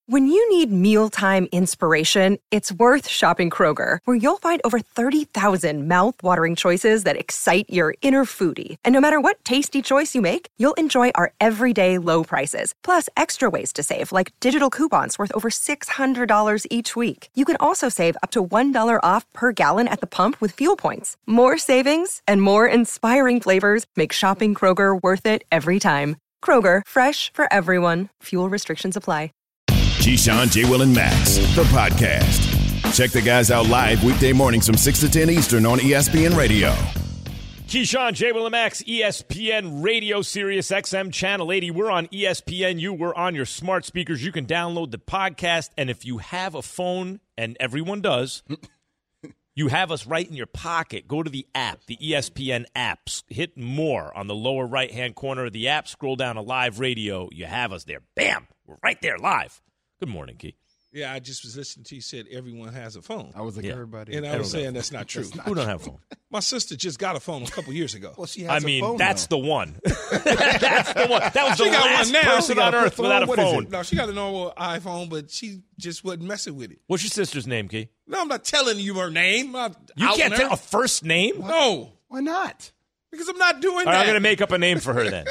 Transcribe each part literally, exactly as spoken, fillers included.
When you need mealtime inspiration, it's worth shopping Kroger, where you'll find over thirty thousand mouth-watering choices that excite your inner foodie. And no matter what tasty choice you make, you'll enjoy our everyday low prices, plus extra ways to save, like digital coupons worth over six hundred dollars each week. You can also save up to one dollar off per gallon at the pump with fuel points. More savings and more inspiring flavors make shopping Kroger worth it every time. Kroger, fresh for everyone. Fuel restrictions apply. Keyshawn, J. Will, and Max, the podcast. Check the guys out live weekday mornings from six to ten Eastern on E S P N Radio. Keyshawn, J. Will, and Max, E S P N Radio, Sirius X M Channel eighty. We're on E S P N U. We're on your smart speakers. You can download the podcast, and if you have a phone, and everyone does, you have us right in your pocket. Go to the app, the E S P N apps. Hit more on the lower right-hand corner of the app. Scroll down to live radio. You have us there. Bam! We're right there live. Good morning, Key. Yeah, I just was listening to you said everyone has a phone. I was like, yeah. everybody. And I was saying that's not true. That's not Who don't true. have a phone? My sister just got a phone a couple years ago. Well, she has I a mean, phone that's now. the one. That's the one. That was She the got last one now. person She got on a earth flip without a phone. What is phone. it? No, she got a normal iPhone, but she just wasn't messing with it. What's your sister's name, Key? No, I'm not telling you her name. I'm You outing can't her. tell a first name? No, Why not? because I'm not doing All that. right, I'm going to make up a name for her then.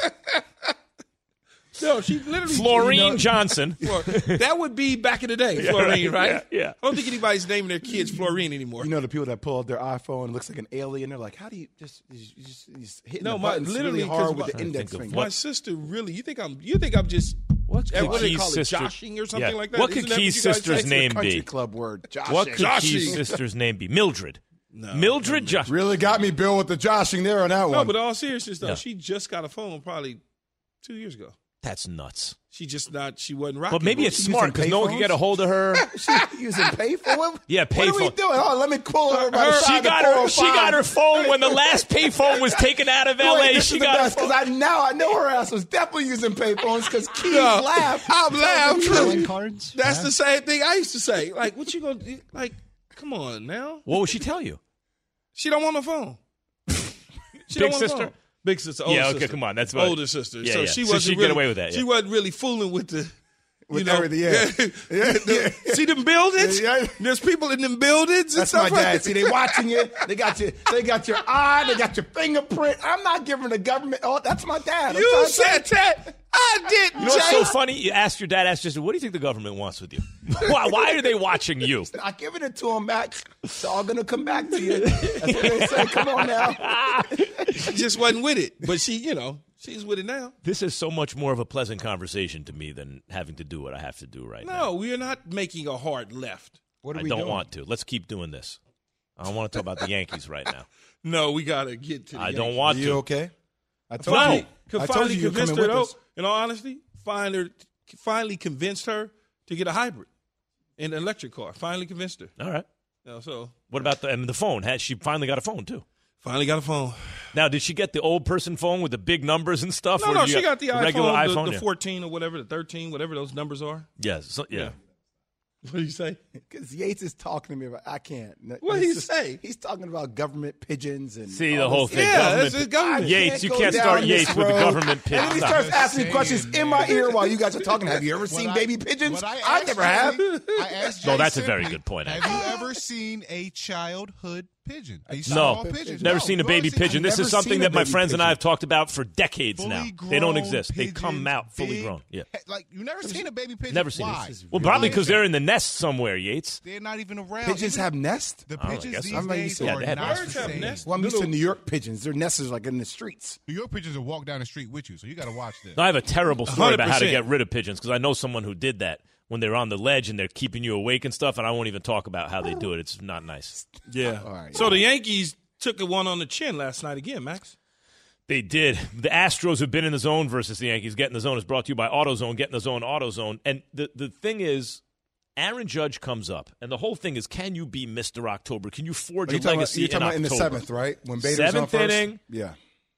No, she literally. Florine you know, Johnson. Flor- that would be back in the day, Florine, right? Yeah, yeah. I don't think anybody's naming their kids Florine anymore. You know the people that pull out their iPhone, it looks like an alien. They're like, how do you just, you just, you just hitting No, the my- buttons literally, really hard 'cause with my- the I index think of finger? My what- sister really. You think I'm? You think I'm just? What uh, could what do they Key's call sister- it? Joshing or something Yeah. like that? What could Isn't that Key's you guys sister's say? name Country be? club word. Joshing. What could Joshing. Key's sister's name be? Mildred. No, Mildred no, Johnson. Really got me, Bill, with the joshing there on that No, one. but all seriousness though, Yeah. she just got a phone probably two years ago. That's nuts. She just not. She wasn't rocking. But maybe with it's it. smart because no one can get a hold of her. She using payphone? Yeah, What are we payphone. doing? Oh, let me pull her by the Her- side She of the got her. four oh She five. got her phone when the last payphone was taken out of L A. Wait, this She is the got her best phone. because I now I know her ass was definitely using payphones because Keith No, laughed. I'm laughing. Calling cards? That's Huh? the same thing I used to say. Like, what you gonna do? Like? Come on now. What would she tell you? She don't want a phone. She Big don't want a sister? phone. Big sister. Older Yeah, okay, sister. come on, that's what- older sister. Yeah, so yeah. she So wasn't she'd get really, away with that, She yeah. wasn't really fooling with the. You With know, everything, yeah. Yeah, The- yeah. See them buildings? Yeah, yeah. There's people in them buildings and That's my stuff like dad. that. See, they watching you. They got you. They got your eye. They got your fingerprint. I'm not giving the government. Oh, that's my dad. I'm You trying to said say- that. I didn't. You know what's Jay. so funny? You asked your dad, asked Justin, what do you think the government wants with you? Why, why are they watching you? Not giving it to him, Max. It's all gonna come back to you. That's what they say. Come on now. She just wasn't with it, but she, you know, she's with it now. This is so much more of a pleasant conversation to me than having to do what I have to do right now. No, we are not making a hard left. What are I we don't doing? want to. Let's keep doing this. I don't want to talk about the Yankees right now. No, we gotta get to. The I don't Yankees. want Are you to. okay? I told No. you. Could I told finally you you're convinced coming her with though. us. In all honesty, finally, finally convinced her to get a hybrid, an electric car. Finally convinced her. All right. You know, so What about the, I mean, the phone? Had she finally got a phone, too? finally got a phone. Now, did she get the old person phone with the big numbers and stuff? No, or no, you she got the iPhone, regular the, iPhone. the yeah. fourteen or whatever, the thirteen, whatever those numbers are. Yes. So, yeah. Yeah. What do you say? Because Yates is talking to me about. I can't. What He's he just- say? He's talking about government pigeons and See, all the whole this- thing. Yeah, government, it's a government. I Yates, you go can't down start this Yates with the road. government pigeons. And then he Stop. starts asking me Saying, questions in man. my ear while you guys are talking. Have you ever seen What baby I- pigeons? what I I asked never Jay- have. I asked Jay No, that's a very simply, good point, Have actually. you ever seen a childhood pigeon? A No, small pigeon? never No, seen a you baby haven't seen- pigeon. This never is something seen a that my baby friends and I pigeon. have talked about for decades Fully now. They don't grown exist. They come pigeons, out fully big- grown. Yeah. Like, you never seen a baby pigeon? Never seen Why? it. Well, probably because they're in the nest somewhere, Yates. They're not even around. Pigeons Even have nests? The I pigeons guess these so. I'm not used days to Yeah, are they have not Birds the have same. nests. Well, I'm used to Little- New York pigeons. Their nests is like in the streets. New York pigeons will walk down the street with you, so you got to watch this. No, I have a terrible story about how to one hundred get percent. rid of pigeons because I know someone who did that when they're on the ledge and they're keeping you awake and stuff, and I won't even talk about how they do it. It's not nice. Yeah. All right. So the Yankees took a one on the chin last night again, Max. They did. The Astros have been in the zone versus the Yankees. Get in the zone is brought to you by AutoZone. Get in the zone, AutoZone. And the, the thing is, Aaron Judge comes up, and the whole thing is, can you be Mister October? Can you forge You're a talking, about, legacy you're talking in about in the October? seventh, right? When Bader's Seventh on first? inning. Yeah.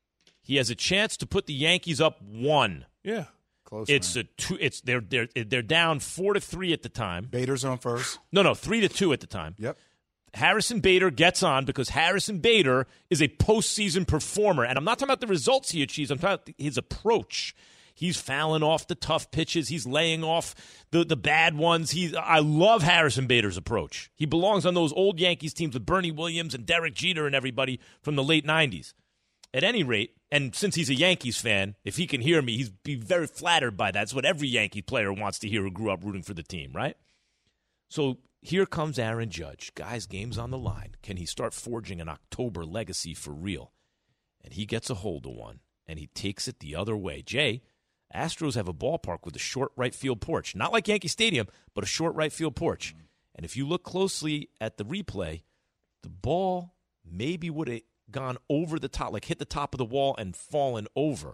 He has a chance to put the Yankees up one. Yeah. Close. It's man. a two. It's they're they're they're down four to three at the time. Bader's on first. No, no, three to two at the time. Yep. Harrison Bader gets on because Harrison Bader is a postseason performer. And I'm not talking about the results he achieves. I'm talking about his approach. He's fouling off the tough pitches. He's laying off the, the bad ones. He, I love Harrison Bader's approach. He belongs on those old Yankees teams with Bernie Williams and Derek Jeter and everybody from the late nineties. At any rate, and since he's a Yankees fan, if he can hear me, he'd be very flattered by that. That's what every Yankee player wants to hear who grew up rooting for the team, right? So here comes Aaron Judge. Guys, game's on the line. Can he start forging an October legacy for real? And he gets a hold of one, and he takes it the other way. Jay, Astros have a ballpark with a short right field porch. Not like Yankee Stadium, but a short right field porch. And if you look closely at the replay, the ball maybe would have gone over the top, like hit the top of the wall and fallen over.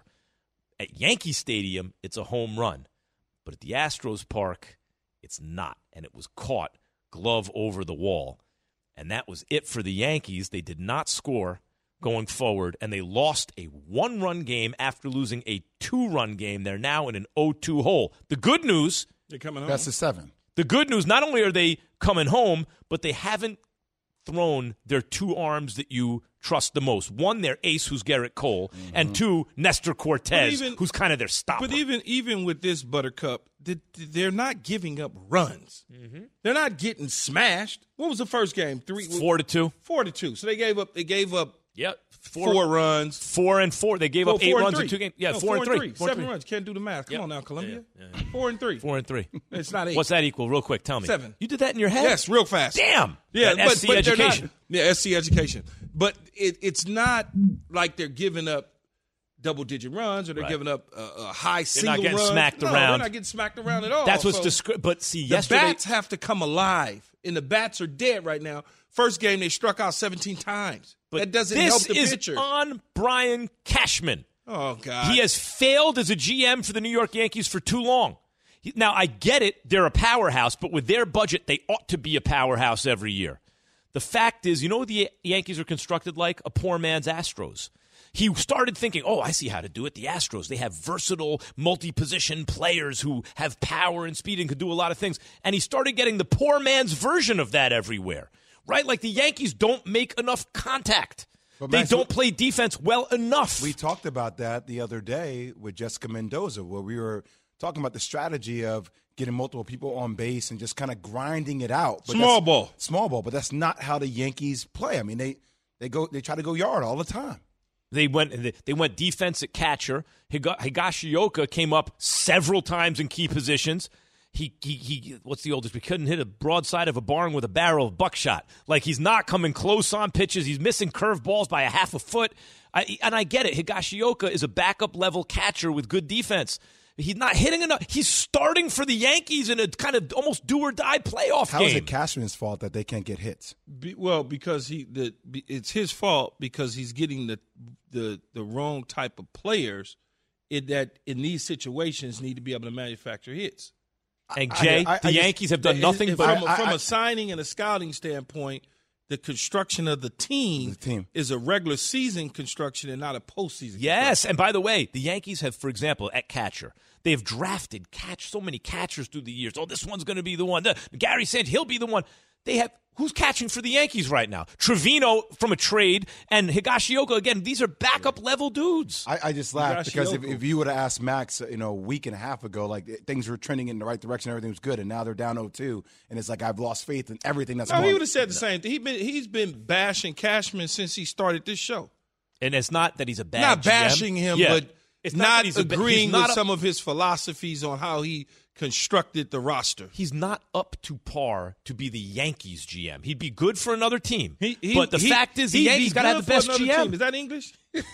At Yankee Stadium, it's a home run. But at the Astros park, it's not. And it was caught glove over the wall. And that was it for the Yankees. They did not score going forward, and they lost a one-run game after losing a two-run game. They're now in an oh two hole. The good news, They're coming home. That's the seven. the good news, not only are they coming home, but they haven't thrown their two arms that you trust the most. One, their ace, who's Garrett Cole, mm-hmm. and two, Nestor Cortez, even, who's kind of their stopper. But even even with this Buttercup, they're not giving up runs. Mm-hmm. They're not getting smashed. What was the first game? Three, four to two. Four to two. So they gave up. They gave up. Yep. Four, four runs. Four and four. They gave four, up eight four runs in two games. Yeah, no, four, four and three. three. Four Seven three. runs. Can't do the math. Come yep. on now, Columbia. Yeah, yeah, yeah. Four and three. Four and three. It's not eight. What's that equal? Real quick, tell me. Seven. You did that in your head? Yes, real fast. Damn. Yeah, that but, S C but education. Not, yeah, S C education. But it, it's not like they're giving up double-digit runs or they're right. giving up a, a high they're single not getting run. smacked no, around. They're not getting smacked around at all. That's what's so descri- But see, the yesterday bats have to come alive, and the bats are dead right now. First game, they struck out seventeen times. But that doesn't help the this pitcher. is on Brian Cashman. Oh, God. He has failed as a G M for the New York Yankees for too long. He, now, I get it. They're a powerhouse, but with their budget, they ought to be a powerhouse every year. The fact is, you know what the Yankees are constructed like? A poor man's Astros. He started thinking, oh, I see how to do it. The Astros, they have versatile, multi-position players who have power and speed and can do a lot of things. And he started getting the poor man's version of that everywhere. Right? Like the Yankees don't make enough contact. But they Max, don't play defense well enough. We talked about that the other day with Jessica Mendoza, where we were talking about the strategy of getting multiple people on base and just kind of grinding it out. But small ball. Small ball, but that's not how the Yankees play. I mean, they they go they try to go yard all the time. They went they went defense at catcher. Higa, Higashioka came up several times in key positions. He, he, he, what's the oldest? We couldn't hit a broadside of a barn with a barrel of buckshot. Like, he's not coming close on pitches. He's missing curve balls by a half a foot. I, and I get it. Higashioka is a backup level catcher with good defense. He's not hitting enough. He's starting for the Yankees in a kind of almost do or die playoff How game. is it Cashman's fault that they can't get hits? Be, well, because he the it's his fault because he's getting the the the wrong type of players in that in these situations need to be able to manufacture hits. And Jay, I, I, the I Yankees just, have done If- nothing if but from, a, I- from I- a signing and a scouting standpoint, the construction of the team, The team. is a regular season construction and not a postseason. yes. And by the way, the Yankees have, for example, at catcher, they have drafted catch so many catchers through the years. Oh, this one's going to be the one. The, Gary Sanchez, he'll be the one. They have who's catching for the Yankees right now? Trevino from a trade and Higashioka. Again, these are backup level dudes. I, I just laughed because if, Higashioka. if you would have asked Max, you know, a week and a half ago, like things were trending in the right direction, everything was good, and now they're down oh two, and it's like I've lost faith in everything that's No, going. he would have said the same thing. He been he's been bashing Cashman since he started this show. And it's not that he's a bad not G M. bashing him, Yeah. but It's not, that he's a ba- agreeing he's not with a- some of his philosophies on how he constructed the roster. He's not up to par to be the Yankees G M. He'd be good for another team. He, he, but the he, fact is, the he'd be Yankees got to have good the best for another G M. team. Is that English?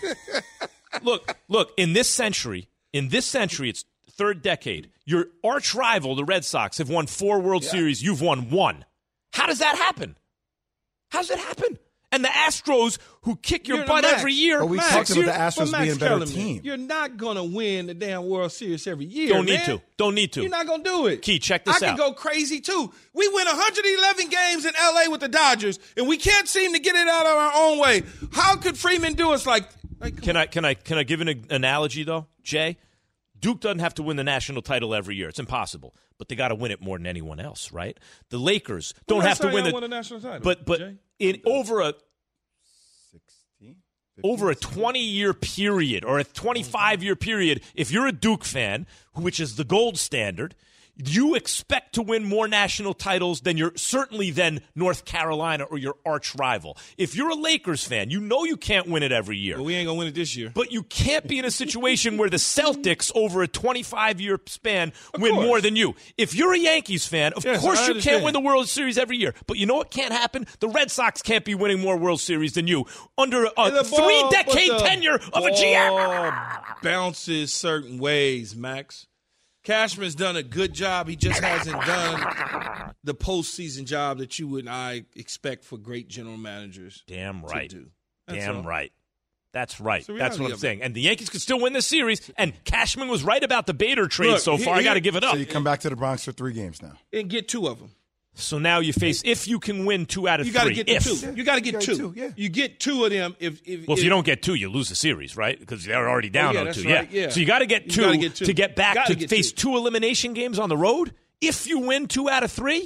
look, look. In this century, in this century, it's third decade. Your arch rival, the Red Sox, have won four World Yeah. Series. You've won one. How does that happen? How does that happen? And the Astros, who kick your You're butt Max. every year, But we Max, talked about you're- the Astros but Max being a better Kellerman, team. You're not going to win the damn World Series every year. don't need man. to. Don't need to. You're not going to do it. Key, check this I out. can go crazy, too. We win one hundred eleven games in L A with the Dodgers, and we can't seem to get it out of our own way. How could Freeman do us like, like Can I can I can I give an analogy though, Jay? Duke doesn't have to win the national title every year; it's impossible. But they got to win it more than anyone else, right? The Lakers don't When have to last time win y'all the won a national title, But but Jay? in over a sixteen, over a twenty-year period or a twenty-five-year period, if you're a Duke fan, which is the gold standard, you expect to win more national titles than you're certainly than North Carolina or your arch rival. If you're a Lakers fan, you know you can't win it every year. But we ain't going to win it this year. But you can't be in a situation where the Celtics, over a twenty-five-year span, Of win course. more than you. If you're a Yankees fan, of Yes, course I you can't understand. win the World Series every year. But you know what can't happen? The Red Sox can't be winning more World Series than you under a And the ball- three-decade but the tenure of a G M. ball bounces certain ways, Max. Cashman's done a good job. He just hasn't done the postseason job that you and I expect for great general managers. Damn to right. do. That's Damn all. right. That's right. It's the That's what reality I'm of it. saying. And the Yankees could still win this series. And Cashman was right about the Bader trade Look, so he- far. I he- got to give it up. So you come back to the Bronx for three games now. And get two of them. So now you face, if you can win two out of You three. got to get the if. two. You got to get You got two. two, yeah. You get two of them. If, if Well, if if, you don't get two, you lose the series, right? Because they're already down yeah, on that's two. right, yeah. So you got to get You two gotta get two. to get back Gotta to get face two. two elimination games on the road. If you win two out of three,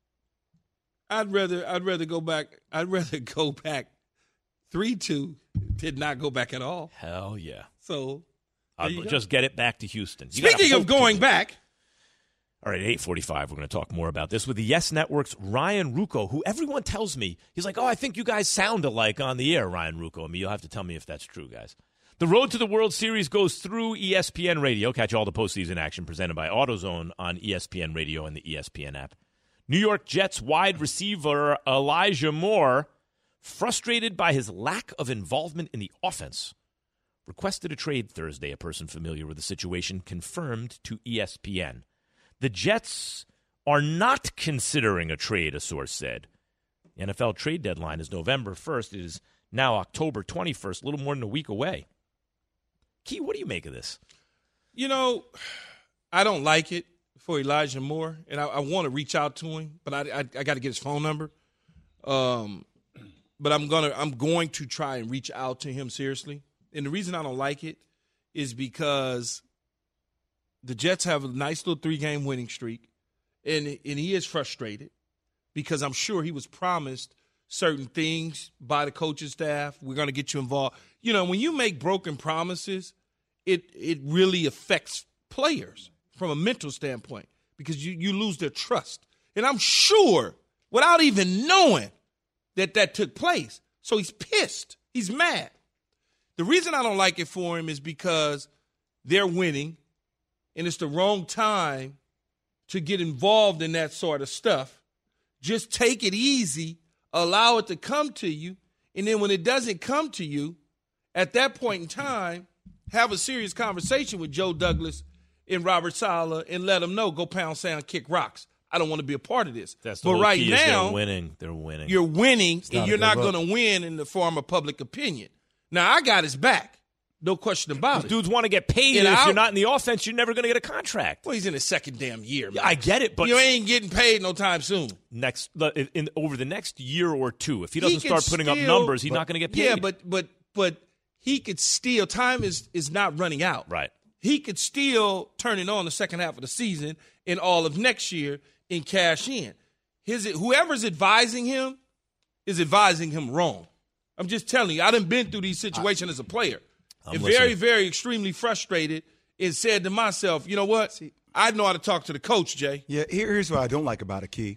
I'd rather I'd rather go back. I'd rather go back three two. Did not go back at all. hell yeah. So I'll there you go. just get it back to Houston. You gotta Speaking of hope to going do- back, All right, at eight forty-five, we're going to talk more about this with the Yes Network's Ryan Rucco, who everyone tells me, he's like, oh, I think you guys sound alike on the air, Ryan Rucco. I mean, you'll have to tell me if that's true, guys. The road to the World Series goes through E S P N Radio. Catch all the postseason action presented by AutoZone on E S P N Radio and the E S P N app. New York Jets wide receiver Elijah Moore, frustrated by his lack of involvement in the offense, requested a trade Thursday. A person familiar with the situation confirmed to E S P N. The Jets are not considering a trade, a source said. The N F L trade deadline is November first. It is now October twenty-first, a little more than a week away. Key, what do you make of this? you know, I don't like it for Elijah Moore, and I, I want to reach out to him, but I I, I got to get his phone number. Um, but I'm gonna I'm going to try and reach out to him seriously. And the reason I don't like it is because the Jets have a nice little three-game winning streak, and and he is frustrated because I'm sure he was promised certain things by the coaching staff. We're going to get you involved. You know, when you make broken promises, it it really affects players from a mental standpoint because you, you lose their trust. And I'm sure, without even knowing that that took place, so he's pissed. He's mad. The reason I don't like it for him is because they're winning, and it's the wrong time to get involved in that sort of stuff. Just take it easy, allow it to come to you, and then when it doesn't come to you, at that point in time, have a serious conversation with Joe Douglas and Robert Saleh and let them know, go pound sand, kick rocks. I don't want to be a part of this. That's the but whole right key is now, they're winning. They're winning. you're winning, not and a you're good not look. going to win in the form of public opinion. Now, I got his back. No question about it. Dudes want to get paid, And and if I- you're not in the offense, you're never going to get a contract. Well, he's in his second damn year, man. I get it, but you ain't getting paid no time soon. next in, in over the next year or two, if he doesn't He can start putting up still- numbers, he's not going to get paid. Yeah, but but but he could still. Time is is not running out. right. He could still turn it on the second half of the season and all of next year and cash in. His whoever's advising him is advising him wrong. I'm just telling you. I done been through these situations as a player. I'm and listening. very, very extremely frustrated and said to myself, you know what? I know how to talk to the coach, Jay. Yeah, here- here's what I don't like about it, Key.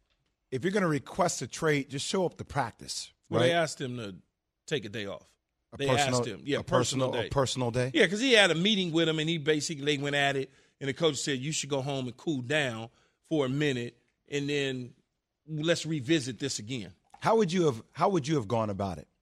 If you're going to request a trade, just show up to practice. Well, right? they asked him to take a day off. a They personal, asked him. Yeah, a personal, personal, day. a personal day. Yeah, because he had a meeting with him, and he basically went at it, and the coach said, you should go home and cool down for a minute, and then let's revisit this again. How would you have? How would you have gone about it?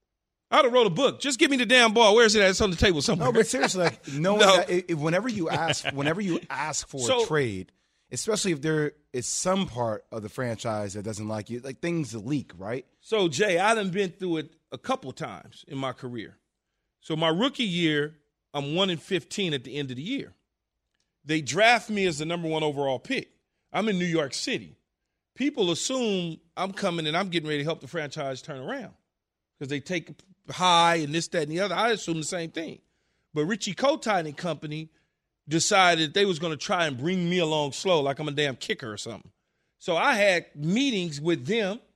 I'd have wrote a book. Just give me the damn ball. Where is it at? It's on the table somewhere. No, but seriously, like knowing No. that it, whenever you ask, whenever you ask for So- a trade, especially if there is some part of the franchise that doesn't like you, like things leak, right? So, Jay, I done been through it a couple times in my career. So my rookie year, I'm one and fifteen at the end of the year. They draft me as the number one overall pick. I'm in New York City. People assume I'm coming and I'm getting ready to help the franchise turn around because they take high and this, that, and the other. I assume the same thing. But Richie Kotite and company decided they was going to try and bring me along slow like I'm a damn kicker or something. So I had meetings with them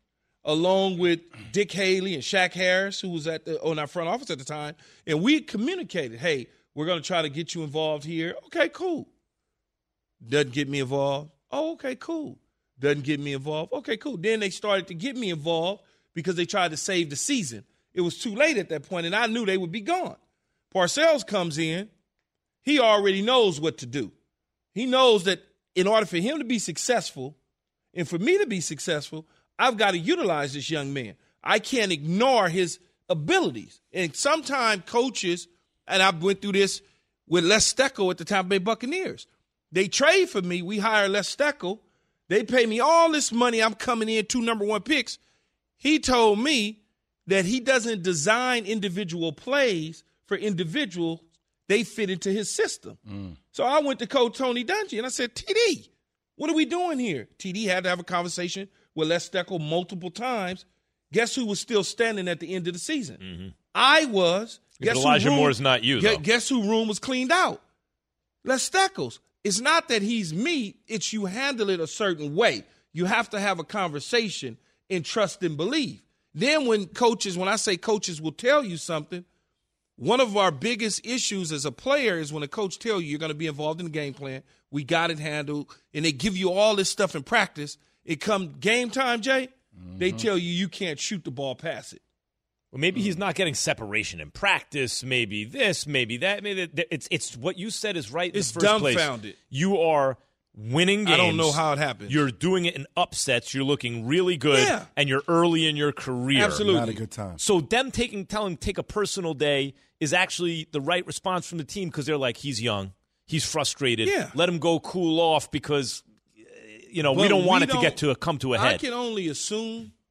along with Dick Haley and Shaq Harris, who was at the, on our front office at the time, and we communicated, hey, we're going to try to get you involved here. Okay, cool. Doesn't get me involved. Oh, okay, cool. Doesn't get me involved. Okay, cool. Then they started to get me involved because they tried to save the season. It was too late at that point, and I knew they would be gone. Parcells comes in. He already knows what to do. He knows that in order for him to be successful and for me to be successful, I've got to utilize this young man. I can't ignore his abilities. And sometimes coaches, and I went through this with Les Steckel at the Tampa Bay Buccaneers, they trade for me. We hire Les Steckel. They pay me all this money. I'm coming in, two number one picks. He told me that he doesn't design individual plays for individuals. They fit into his system. Mm. So I went to Coach Tony Dungy, and I said, T D, what are we doing here? T D had to have a conversation with Les Steckel multiple times. Guess who was still standing at the end of the season? Mm-hmm. I was. Guess Elijah room, Moore's not you, though. Guess who room was cleaned out? Les Steckel's. It's not that he's me. It's you handle it a certain way. You have to have a conversation and trust and believe. Then when coaches, when I say coaches will tell you something, one of our biggest issues as a player is when a coach tells you you're going to be involved in the game plan, we got it handled, and they give you all this stuff in practice. It come game time, Jay, mm-hmm. they tell you you can't shoot the ball past it. Well, maybe he's not getting separation in practice. Maybe this, maybe that. Maybe that. It's it's what you said is right in it's the first place. It's dumbfounded. You are winning games. I don't know how it happens. You're doing it in upsets. You're looking really good, yeah. and you're early in your career. Absolutely. Not a good time. So them taking, telling take a personal day is actually the right response from the team because they're like, he's young. He's frustrated. Yeah. Let him go cool off because, you know, but we don't want we it to don't, get to a, come to a head. I can only assume –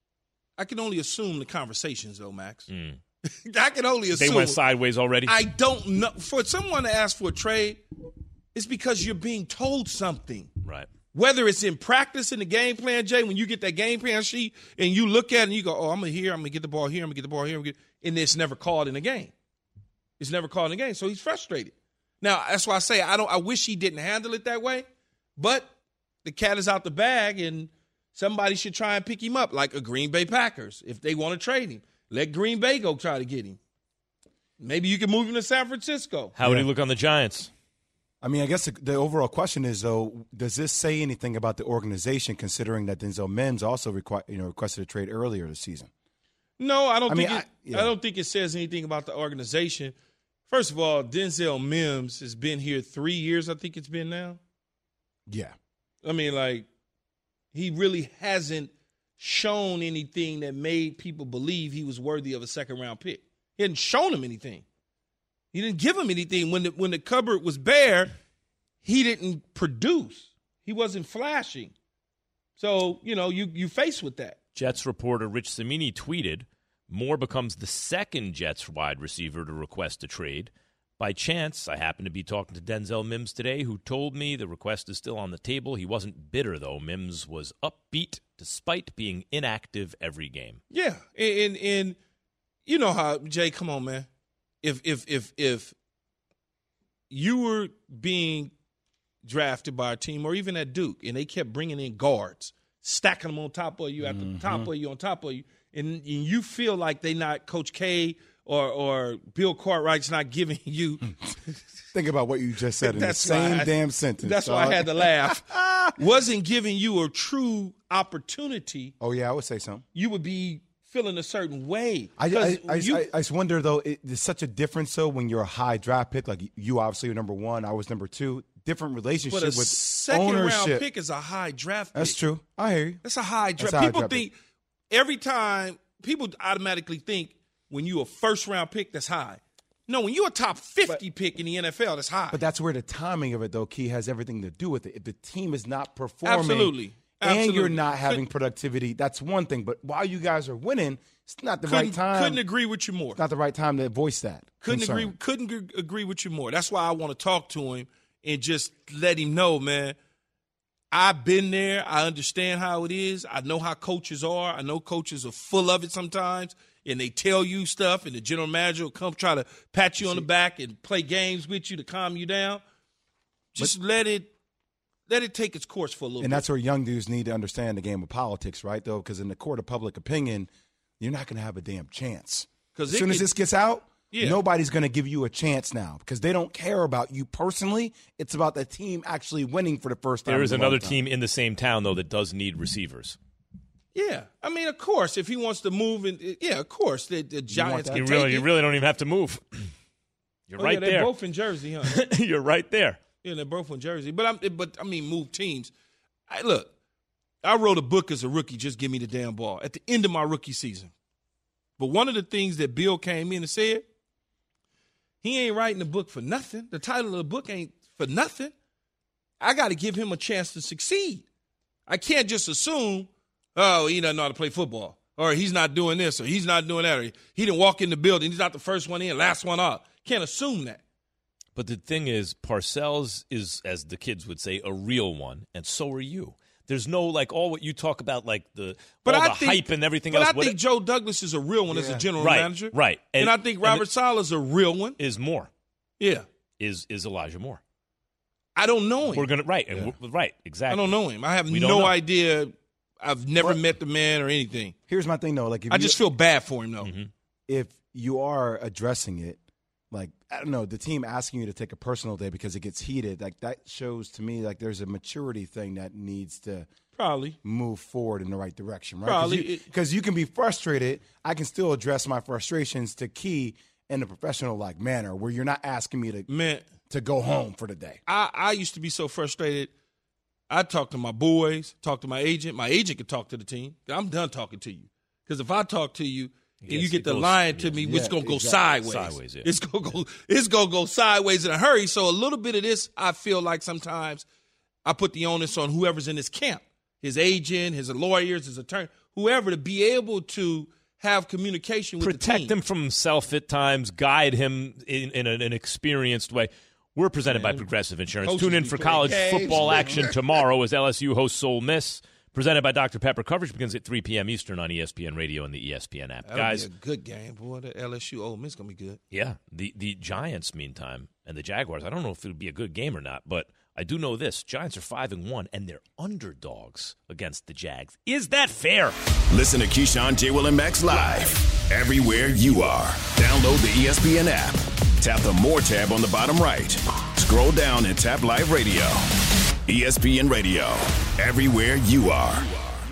I can only assume the conversations, though, Max. Mm. I can only assume. They went sideways already? I don't know. For someone to ask for a trade, it's because you're being told something. Right. Whether it's in practice in the game plan, Jay, when you get that game plan sheet and you look at it and you go, oh, I'm going to here, I'm going to get the ball here, I'm going to get the ball here, I'm gonna get, and it's never called in the game. It's never called in the game, so he's frustrated. Now, that's why I say I don't. I wish he didn't handle it that way, but the cat is out the bag, and somebody should try and pick him up, like a Green Bay Packers. If they want to trade him, let Green Bay go try to get him. Maybe you can move him to San Francisco. How would he look on the Giants? I mean, I guess the, the overall question is, though, does this say anything about the organization, considering that Denzel Mims also requ- you know, requested a trade earlier this season? No, I don't I think mean, it, I, yeah. I don't think it says anything about the organization. First of all, Denzel Mims has been here three years, I think it's been now. Yeah. I mean, like, he really hasn't shown anything that made people believe he was worthy of a second-round pick. He hadn't shown him anything. He didn't give him anything. When the, when the cupboard was bare, he didn't produce. He wasn't flashing. So, you know, you you face with that. Jets reporter Rich Cimini tweeted, Moore becomes the second Jets wide receiver to request a trade. By chance, I happened to be talking to Denzel Mims today, who told me the request is still on the table. He wasn't bitter, though. Mims was upbeat despite being inactive every game. Yeah, and and, and you know how, Jay, come on, man. If if if if you were being drafted by a team or even at Duke, and they kept bringing in guards, stacking them on top of you, at the mm-hmm. top of you, on top of you, and, and you feel like they not Coach K or or Bill Cartwright's not giving you. Think about what you just said in the same I, damn sentence. That's dog. why I had to laugh. Wasn't giving you a true opportunity. Oh, yeah, I would say so. You would be feeling a certain way. I, I, I, you, I, I just wonder, though, it, there's such a difference, though, when you're a high draft pick. Like, you obviously were number one. I was number two. Different relationship but a with second ownership. round pick is a high draft pick. That's true. I hear you. That's a high draft. That's a high People draft think pick. every time, people automatically think when you a first round pick, that's high. No, when you're a top fifty but, pick in the N F L, that's high. But that's where the timing of it, though, Key, has everything to do with it. If the team is not performing Absolutely. and Absolutely. you're not having productivity, that's one thing. But while you guys are winning, it's not the couldn't, right time. Couldn't agree with you more. It's not the right time to voice that. Couldn't concern. agree. Couldn't g- agree with you more. That's why I want to talk to him and just let him know, man. I've been there. I understand how it is. I know how coaches are. I know coaches are full of it sometimes, and they tell you stuff, and the general manager will come try to pat you on the back and play games with you to calm you down. Just but, let it let it take its course for a little and bit. that's where young dudes need to understand the game of politics, right, though? Because in the court of public opinion, you're not going to have a damn chance. As soon as this gets out, yeah. nobody's going to give you a chance now because they don't care about you personally. It's about the team actually winning for the first time. There is another team in the same town, though, that does need receivers. Yeah. I mean, of course, if he wants to move, and yeah, of course, the, the Giants can you take really, it. You really don't even have to move. You're oh, right yeah, they're there. both in Jersey, huh? You're right there. Yeah, they're both in Jersey. But, I'm, but I mean, move teams. I, look, I wrote a book as a rookie, Just Give Me the Damn Ball, at the end of my rookie season. But one of the things that Bill came in and said, he ain't writing the book for nothing. The title of the book ain't for nothing. I got to give him a chance to succeed. I can't just assume, oh, he doesn't know how to play football, or he's not doing this, or he's not doing that, or he didn't walk in the building. He's not the first one in, last one out. Can't assume that. But the thing is, Parcells is, as the kids would say, a real one, and so are you. There's no, like, all what you talk about, like, the, but all I the think, hype and everything but else. I think what, Joe Douglas is a real one yeah. as a general right, manager. Right. And, and I think Robert Saleh is a real one. Is Moore. Yeah. Is is Elijah Moore. I don't know him. We're gonna right, and yeah. we're, right, exactly. I don't know him. I have we no idea. I've never well, met the man or anything. Here's my thing, though. Like, if I you, just feel bad for him, though. Mm-hmm. If you are addressing it, like, I don't know, the team asking you to take a personal day because it gets heated, like, that shows to me, like, there's a maturity thing that needs to probably move forward in the right direction, right? Probably. Because you, you can be frustrated. I can still address my frustrations to Key in a professional, like, manner where you're not asking me to, man, to go home for the day. I, I used to be so frustrated. I talk to my boys, talk to my agent. My agent can talk to the team. I'm done talking to you. Because if I talk to you, Yes, and you get the goes, lying to yeah, me, yeah, it's gonna go exactly. sideways. sideways yeah. It's gonna go. It's gonna go sideways in a hurry. So a little bit of this, I feel like sometimes I put the onus on whoever's in this camp, his agent, his lawyers, his attorney, whoever, to be able to have communication with protect the team. him from himself at times, guide him in, in an, an experienced way. We're presented Man. by Progressive Insurance. Tune in for college games. football action tomorrow as L S U hosts Ole Miss. Presented by Doctor Pepper. Coverage begins at three p.m. Eastern on E S P N Radio and the E S P N app. That'll Guys, be a good game, boy. The L S U Ole Miss going to be good. Yeah. The, the Giants, meantime, and the Jaguars, I don't know if it would be a good game or not, but I do know this. Giants are five and one, and they're underdogs against the Jags. Is that fair? Listen to Keyshawn, J. Will, and Max live everywhere you are. Download the E S P N app. Tap the More tab on the bottom right. Scroll down and tap Live Radio. E S P N Radio, everywhere you are.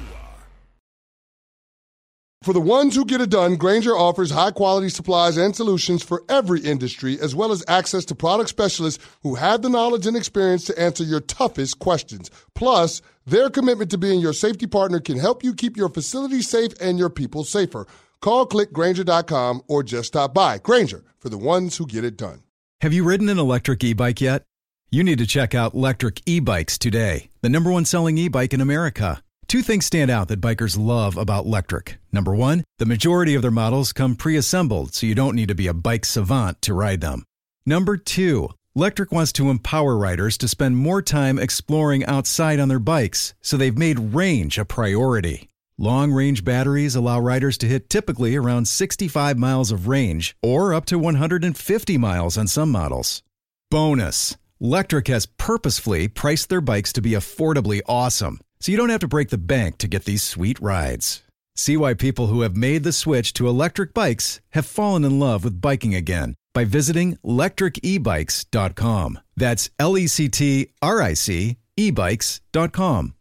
For the ones who get it done, Grainger offers high-quality supplies and solutions for every industry, as well as access to product specialists who have the knowledge and experience to answer your toughest questions. Plus, their commitment to being your safety partner can help you keep your facility safe and your people safer. Call, click Grainger dot com, or just stop by. Grainger, for the ones who get it done. Have you ridden an electric e-bike yet? You need to check out Lectric E-Bikes today, the number one selling e-bike in America. Two things stand out that bikers love about Lectric. Number one, the majority of their models come pre-assembled, so you don't need to be a bike savant to ride them. Number two, Lectric wants to empower riders to spend more time exploring outside on their bikes, so they've made range a priority. Long-range batteries allow riders to hit typically around sixty-five miles of range, or up to one hundred fifty miles on some models. Bonus! Lectric has purposefully priced their bikes to be affordably awesome, so you don't have to break the bank to get these sweet rides. See why people who have made the switch to electric bikes have fallen in love with biking again by visiting lectric e bikes dot com. That's L E C T R I C e bikes dot com.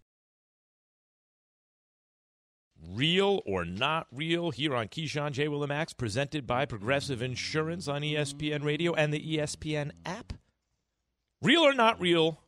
Real or not real here on Keyshawn, J. Will, and Max, presented by Progressive Insurance on E S P N Radio and the E S P N app. Real or not real,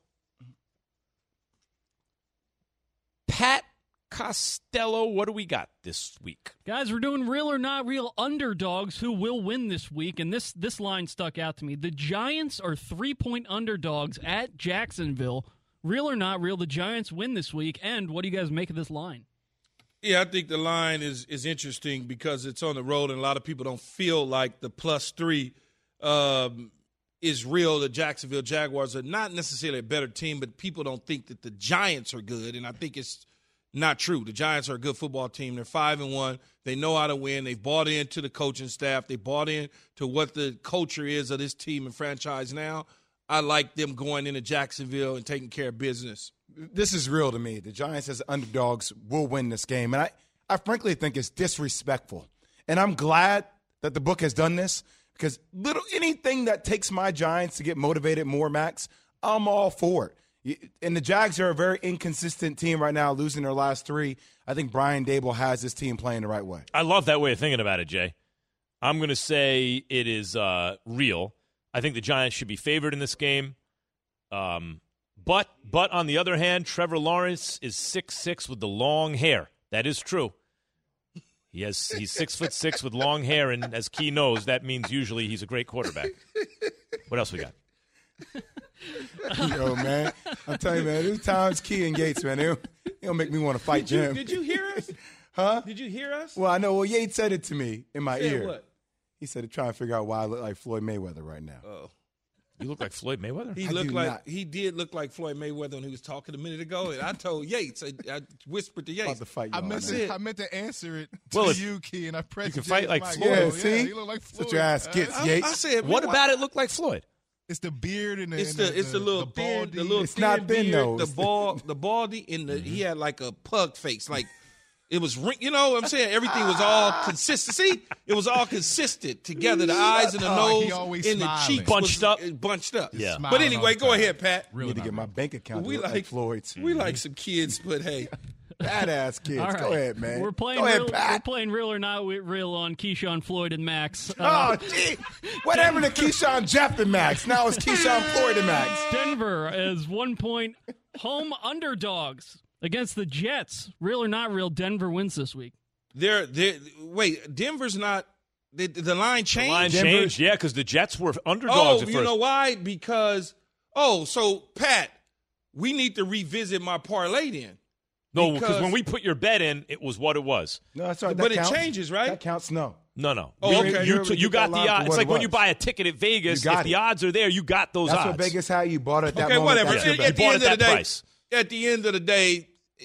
Pat Costello, what do we got this week? Guys, we're doing real or not real underdogs who will win this week, and this, this line stuck out to me. The Giants are three-point underdogs at Jacksonville. Real or not real, the Giants win this week, and what do you guys make of this line? Yeah, I think the line is, is interesting because it's on the road, and a lot of people don't feel like the plus three um, – is real. The Jacksonville Jaguars are not necessarily a better team, but people don't think that the Giants are good, and I think it's not true. The Giants are a good football team. They're five and one. They know how to win. They've bought into the coaching staff. They bought in to what the culture is of this team and franchise now. I like them going into Jacksonville and taking care of business. This is real to me. The Giants as underdogs will win this game. And I, I frankly think it's disrespectful. And I'm glad that the book has done this because little anything that takes my Giants to get motivated more, Max, I'm all for it. And the Jags are a very inconsistent team right now, losing their last three. I think Brian Daboll has this team playing the right way. I love that way of thinking about it, Jay. I'm going to say it is uh, real. I think the Giants should be favored in this game. Um, but but on the other hand, Trevor Lawrence is six foot six with the long hair. That is true. He has he's six foot six with long hair, and as Key knows, that means usually he's a great quarterback. What else we got? Yo, man, I'm telling you, man, there's times Key and Yates, man, they'll, they'll make me want to fight did you, Jim. Did you hear us? Huh? Did you hear us? Well, I know. Well, Yates said it to me in my Said ear. What? He said to try and figure out why I look like Floyd Mayweather right now. Oh. You look like Floyd Mayweather? He I looked do like not. he did look like Floyd Mayweather when he was talking a minute ago. And I told Yates, I, I whispered to About Yates. to fight I y'all, meant, man. to, I meant to answer it to Well, if- you, Key, and I pressed you can Jay's fight like mic. Floyd. Yeah, Oh, see? you look like Floyd. Such your ass gets, Uh, I, Yates. I said, What man, about it look like Floyd? It's the beard and the It's and the it's the little the thin, baldy. the little It's thin not thin, beard, though. the It's the- ball, the baldy, and the he had like a pug face, like it was, ring- you know what I'm saying? Everything was all consistent. See, it was all consistent together. The eyes and the Oh, he nose always and the smiling. cheeks Bunched was, up? uh, bunched up. Yeah. But Smiling anyway, all the go time. ahead, Pat. I need to get my bank account We to look like, like Floyd's. we like some kids, but hey, Badass kids. All right. Go ahead, man. We're playing Go ahead, real, Pat. we're playing real or not real on Keyshawn, Floyd, and Max. Oh, Uh, gee. Whatever to Keyshawn, Jeff, and Max. Now it's Keyshawn, Floyd, and Max. Denver as one-point home underdogs against the Jets. Real or not real, Denver wins this week. they're they wait. Denver's not. The, the line changed. The line Denver- changed, yeah, because the Jets were underdogs Oh, at you first. know why? Because oh, so Pat, we need to revisit my parlay then. no, because because- when we put your bet in, it was what it was. No, that's right. That But it counts. changes, right? That counts. No. No, no. Oh, You- okay. You, You're able to you get got that line the for odds. It's what like it when you was. buy a ticket at Vegas. You got If the it. odds are there, you got those That's odds. what Vegas had. You bought it at that Okay, moment. whatever. That's At, your at bet. the bought end at of the that day, price. at the end of the day,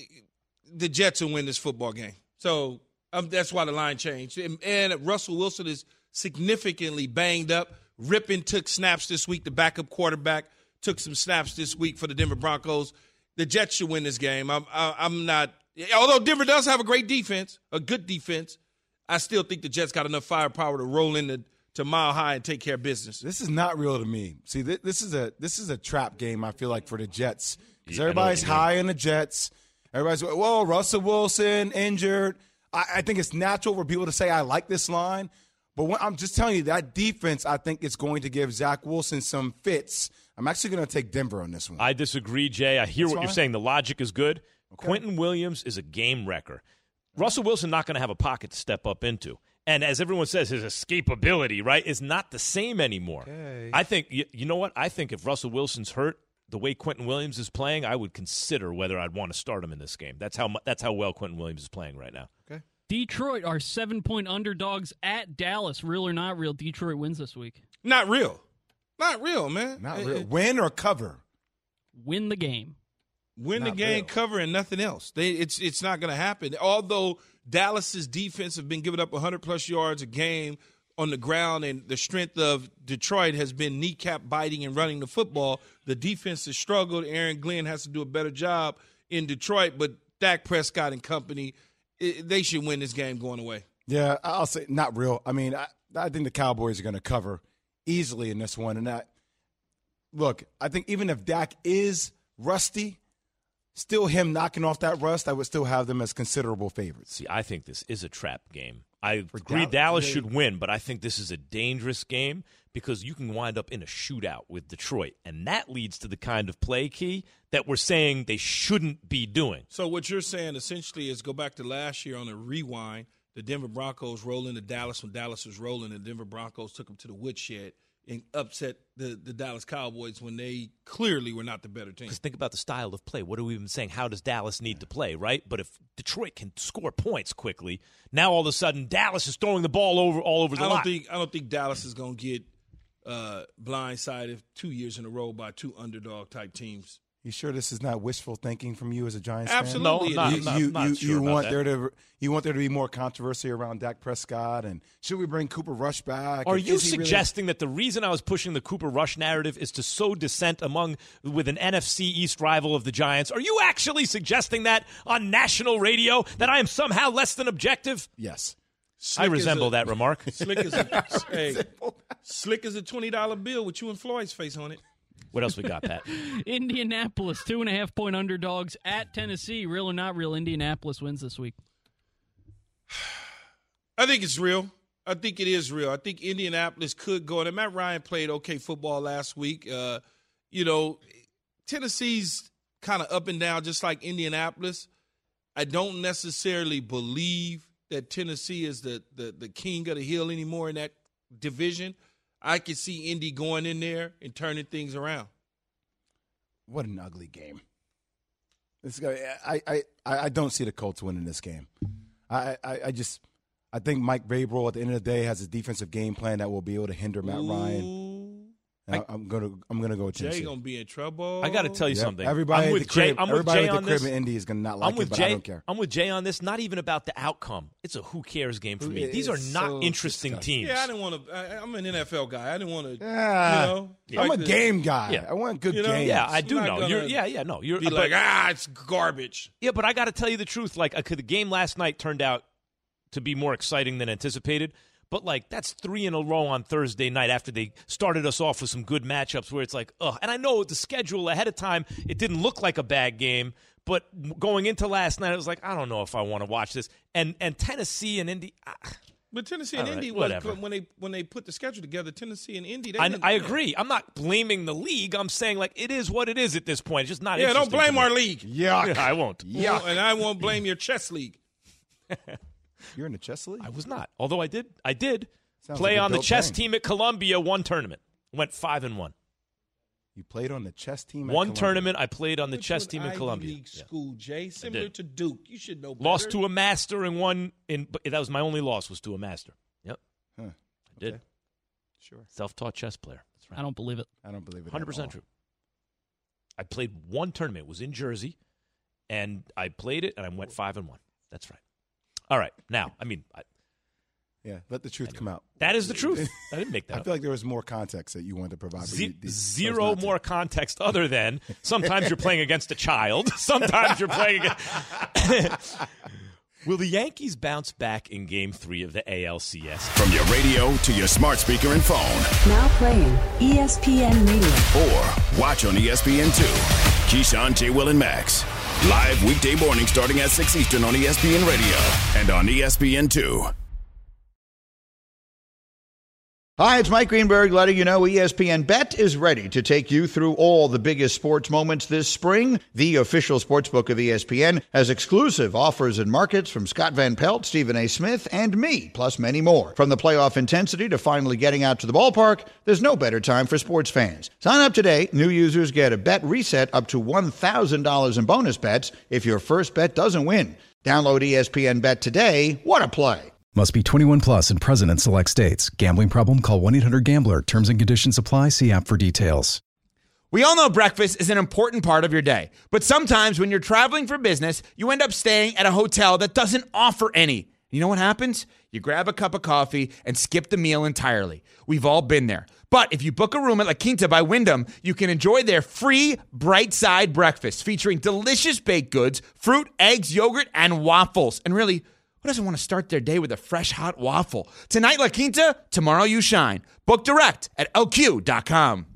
the Jets will win this football game. So um, that's why the line changed. And, and Russell Wilson is significantly banged up. Rippon took snaps this week. The backup quarterback took some snaps this week for the Denver Broncos. The Jets should win this game. I'm, I, I'm not. Although Denver does have a great defense, a good defense, I still think the Jets got enough firepower to roll into to Mile High and take care of business. This is not real to me. See, th- this is a this is a trap game. I feel like for the Jets because Yeah, I know what everybody's you mean. high in the Jets. Everybody's whoa, Russell Wilson injured. I, I think it's natural for people to say I like this line, but when, I'm just telling you that defense. I think it's going to give Zach Wilson some fits. I'm actually going to take Denver on this one. I disagree, Jay. I hear That's what you're fine. saying. The logic is good. Quentin Williams is a game wrecker. Russell Wilson not going to have a pocket to step up into. And as everyone says, his escapability, right, is not the same anymore. Okay. I think, you, you know what? I think if Russell Wilson's hurt, the way Quentin Williams is playing, I would consider whether I'd want to start him in this game. That's how mu- that's how well Quentin Williams is playing right now. Detroit are seven-point underdogs at Dallas. Real or not real, Detroit wins this week. Not real. Not real, man. not Uh, real. uh, Win or cover. Win the game. Win the Not game, real. cover, and nothing else. They, it's it's not going to happen. Although Dallas's defense have been giving up one hundred plus yards a game on the ground, and the strength of Detroit has been kneecap biting and running the football. The defense has struggled. Aaron Glenn has to do a better job in Detroit, but Dak Prescott and company, it, they should win this game going away. Yeah, I'll say not real. I mean, I, I think the Cowboys are going to cover easily in this one. And that, look, I think even if Dak is rusty, still him knocking off that rust, I would still have them as considerable favorites. See, I think this is a trap game. I For agree Dallas, Dallas they- should win, but I think this is a dangerous game because you can wind up in a shootout with Detroit, and that leads to the kind of play, Key, that we're saying they shouldn't be doing. So what you're saying essentially is go back to last year on a rewind. The Denver Broncos roll into Dallas when Dallas was rolling. The Denver Broncos took them to the woodshed and upset the, the Dallas Cowboys when they clearly were not the better team. Because think about the style of play. What are we even saying? How does Dallas need to play, right? But if Detroit can score points quickly, now all of a sudden Dallas is throwing the ball over all over the I don't lot. think I don't think Dallas is going to get uh, blindsided two years in a row by two underdog type teams. You sure this is not wishful thinking from you as a Giants Absolutely. fan? Absolutely. No, you, I'm not, you, not you, sure you about want that. there to you want there to be more controversy around Dak Prescott, and should we bring Cooper Rush back? Are And you is he suggesting that the reason I was pushing the Cooper Rush narrative is to sow dissent among with an N F C East rival of the Giants? Are you actually suggesting that on national radio, that I am somehow less than objective? Really? Yes. Slick I resemble a, that remark. Slick as a, hey, slick as a twenty dollar bill with you and Floyd's face on it. What else we got, Pat? Indianapolis, two and a half point underdogs at Tennessee. Real or not real, Indianapolis wins this week. I think it's real. I think it is real. I think Indianapolis could go. And Matt Ryan played okay football last week. Uh, you know, Tennessee's kind of up and down just like Indianapolis. I don't necessarily believe that Tennessee is the, the, the king of the hill anymore in that division. I could see Indy going in there and turning things around. What an ugly game. This guy, I, I, I don't see the Colts winning this game. I, I, I just I think Mike Vrabel at the end of the day has a defensive game plan that will be able to hinder Matt Ooh. Ryan. I, I'm gonna I'm gonna go with Tennessee. Jay gonna be in trouble. I got to tell you yep. something. Everybody I'm with at the crib, Jay. I'm with everybody Jay at the on crib this. in Indy is gonna not like I'm with it, but Jay. I don't care. I'm with Jay on this. Not even about the outcome. It's a who cares game for me. It These are is not so interesting disgusting. teams. Yeah, I didn't want to. I'm an N F L guy. I didn't want to. Yeah. You know, Yeah. I'm like a the- game guy. Yeah. I want good You know? games. Yeah, I do not know. gonna You're, yeah, yeah, no. You're Be but- like, ah, it's garbage. Yeah, but I got to tell you the truth. Like, uh, the game last night turned out to be more exciting than anticipated. But, like, that's three in a row on Thursday night after they started us off with some good matchups where it's like, ugh. And I know the schedule ahead of time, it didn't look like a bad game. But going into last night, it was like, I don't know if I want to watch this. And and Tennessee and Indy. Ah, But Tennessee and All right, Indy, whatever. when they when they put the schedule together, Tennessee and Indy. They I, didn't- I agree. I'm not blaming the league. I'm saying, like, it is what it is at this point. It's just not Yeah, don't interesting to blame me. our league. Yuck. I won't. Yeah. And I won't blame your chess league. You're in the chess league? I was not. Although I did. I did. Sounds Play like a on the dope chess thing. team at Columbia, one tournament. Went five and one. You played on the chess team at One Columbia. tournament I played on the Went to chess an team in Ivy Columbia. League Yeah. school, Jay, similar did. to Duke. You should know better. Lost to a master and one in. But that was my only loss. Was to a master. Yep. Huh. I did. Okay. Sure. Self-taught chess player. That's right. I don't believe it. I don't believe it. one hundred percent at true. I played one tournament. It was in Jersey, and I played it, and I went five and one. That's right. All right. Now, I mean, I, all. Yeah, let the truth come out. that is the truth. I didn't make that I up. feel like there was more context that you wanted to provide. but Ze- you- you chose zero not to. more context other than sometimes you're playing against a child. Sometimes you're playing against. Will the Yankees bounce back in Game Three of the A L C S? From your radio to your smart speaker and phone, Now playing E S P N Radio. or watch on E S P N two. Keyshawn, J. Will, and Max. Live weekday morning starting at six Eastern on E S P N Radio and on E S P N two. Hi, it's Mike Greenberg letting you know E S P N Bet is ready to take you through all the biggest sports moments this spring. The official sportsbook of E S P N has exclusive offers and markets from Scott Van Pelt, Stephen A. Smith, and me, plus many more. From the playoff intensity to finally getting out to the ballpark, there's no better time for sports fans. Sign up today. New users get a bet reset up to one thousand dollars in bonus bets if your first bet doesn't win. Download E S P N Bet today. What a play. Must be twenty-one plus and present in select states. Gambling problem? Call one eight hundred gambler. Terms and conditions apply. See app for details. We all know breakfast is an important part of your day. But sometimes when you're traveling for business, you end up staying at a hotel that doesn't offer any. You know what happens? You grab a cup of coffee and skip the meal entirely. We've all been there. But if you book a room at La Quinta by Wyndham, you can enjoy their free Bright Side breakfast featuring delicious baked goods, fruit, eggs, yogurt, and waffles. And really, who doesn't want to start their day with a fresh, hot waffle? Tonight, La Quinta, tomorrow you shine. Book direct at L Q dot com.